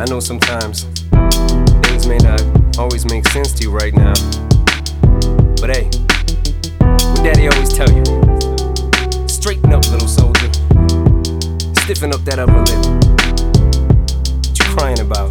know sometimes things may not always make sense to you right now, but hey, what Daddy always tell you: straighten up, little soldier. Stiffen up that upper lip. What you crying about?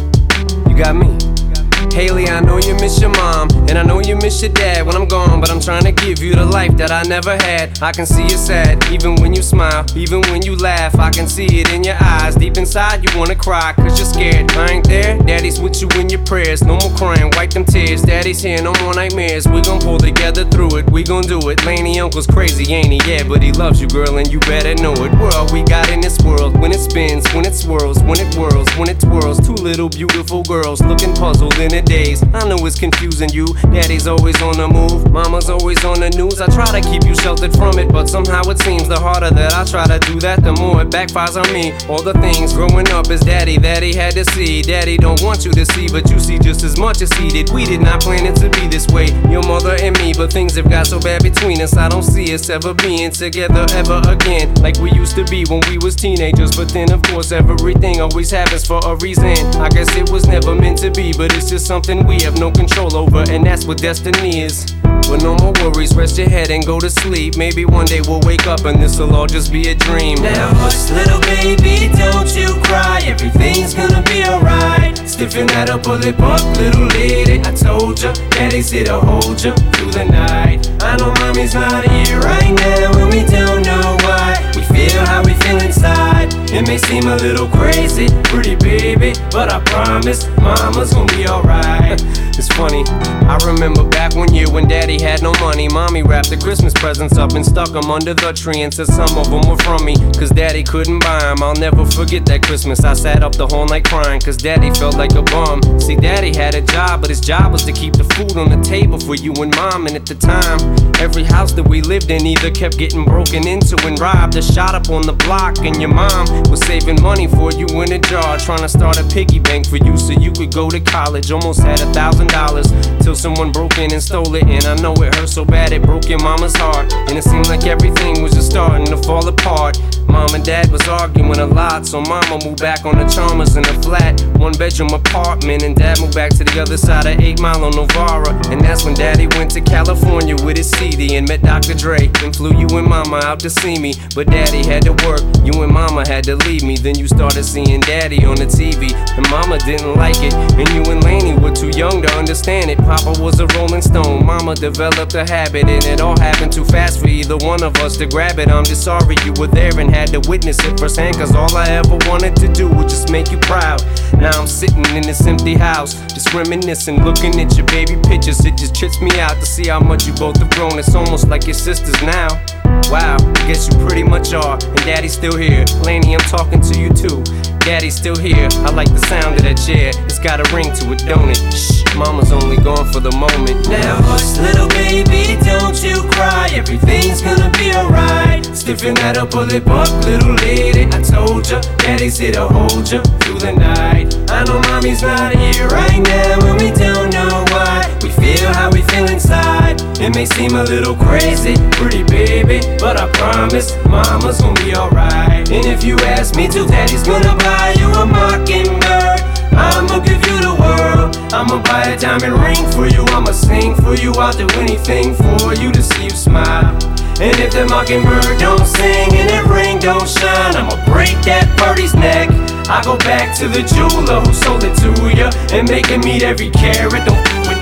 You got me. Haley, I know you miss your mom, and I know you miss your dad when I'm gone, but I'm trying to give you the life that I never had. I can see you sad, even when you smile, even when you laugh. I can see it in your eyes, deep inside you wanna cry, cause you're scared. I ain't there, Daddy's with you in your prayers. No more crying, wipe them tears. Daddy's here, no more nightmares. We gon' pull together through it, we gon' do it. Laney uncle's crazy, ain't he? Yeah, but he loves you, girl, and you better know it. We're all we got in this world. When it spins, when it swirls, when it whirls, when it twirls. Two little beautiful girls looking puzzled in a daze. I know it's confusing you. Daddy's always on the move, mama's always on the news. I try to keep you sheltered from it, but somehow it seems the harder that I try to do that, the more it backfires on me. All the things growing up as daddy that he had to see, Daddy don't want you to see, but you see just as much as he did. We did not plan it to be this way, your mother and me, but things have got so bad between us. I don't see us ever being together ever again, like we used to be when we was teenagers. But then of course everything always happens for a reason. I guess it was never meant to be, but it's just something we have no control over, and that's what destiny is. But no more worries, rest your head and go to sleep. Maybe one day we'll wake up and this'll all just be a dream. Now hush, little baby, don't you cry. Everything's gonna be alright. Stiffen that upper lip up, little lady. I told ya, Daddy's here to hold ya through the night. I know mommy's not here right now, and we don't know why. We feel how we feel inside. It may seem a little crazy, pretty baby, but I promise mama's gonna be alright. It's funny, I remember back one year when Daddy had no money. Mommy wrapped the Christmas presents up and stuck them under the tree and said some of them were from me, cause Daddy couldn't buy them. I'll never forget that Christmas. I sat up the whole night crying, cause Daddy felt like a bum. See, Daddy had a job, but his job was to keep the food on the table for you and Mom. And at the time, every house that we lived in either kept getting broken into and robbed or shot up on the block. And your mom was saving money for you in a jar, trying to start a piggy bank for you so you could go to college. Almost had $1,000 till someone broke in and stole it. And I know it hurt so bad it broke your mama's heart, and it seemed like everything was just starting to fall apart. Mom and Dad was arguing a lot, so Mama moved back on the Chalmers in a flat 1-bedroom apartment, and Dad moved back to the other side of 8 Mile on Novara. And that's when Daddy went to California with his CD and met Dr. Dre and flew you and Mama out to see me. But Daddy had to work, you and Mama had to leave me. Then you started seeing Daddy on the TV, and Mama didn't like it, and you and Laney were too young to understand it. Papa was a Rolling Stone, Mama developed a habit, and it all happened too fast for either one of us to grab it. I'm just sorry you were there and had to witness it firsthand, cause all I ever wanted to do was just make you proud. Now I'm sitting in this empty house, just reminiscing, looking at your baby pictures. It just trips me out to see how much you both have grown. It's almost like your sisters now. Wow, I guess you pretty much are, and Daddy's still here. Laney, I'm talking to you too. Daddy's still here. I like the sound of that chair. It's got a ring to it, don't it? Shh, Mama's only gone for the moment. Now hush, little baby, don't you cry. Everything's gonna be alright. Stiffen that upper lip up, little lady. I told ya, Daddy's here to hold ya through the night. I know mommy's not here right now, and we don't know why. We feel how we feel inside. It may seem a little crazy, pretty baby, but I promise mama's gonna be alright. And if you ask me to, Daddy's gonna buy you a mockingbird. I'ma give you the world. I'ma buy a diamond ring for you. I'ma sing for you. I'll do anything for you to see you smile. And if that mockingbird don't sing and that ring don't shine, I'ma break that birdie's neck. I go back to the jeweler who sold it to ya and make him meet every carat. Don't f with